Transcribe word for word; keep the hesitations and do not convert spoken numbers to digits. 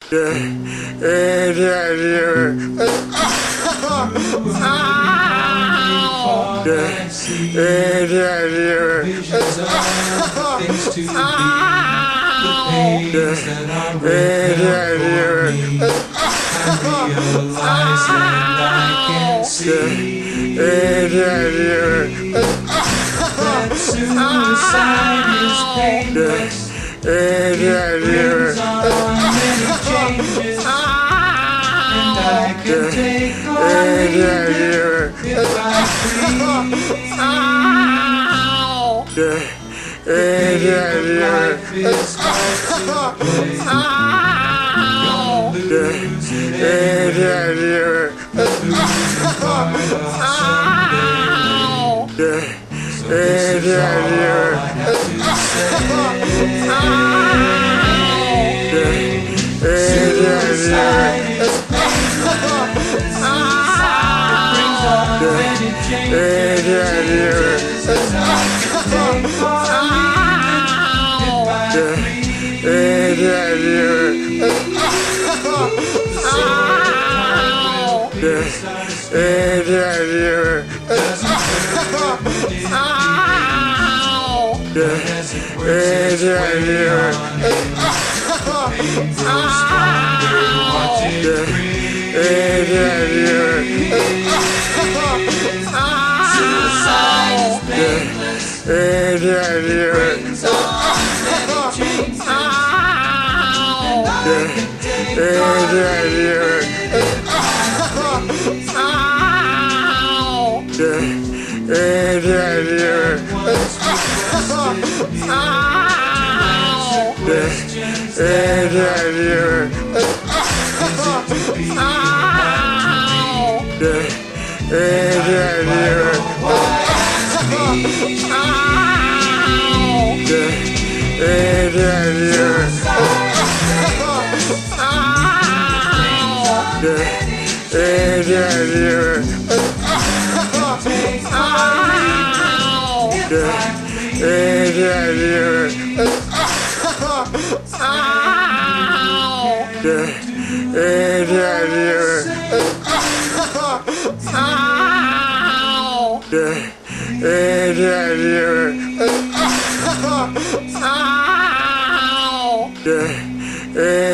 Visions of things to be, the pains that are written for me. I realize and I can see that suicide is painless. It brings on many changes, and I can take or leave it if I please. Life is hard to play. Don't lose it anyway. The losing part of someday. So this is all I have to say. Suicide is painless. It brings on many changes, and I can take or Yeah.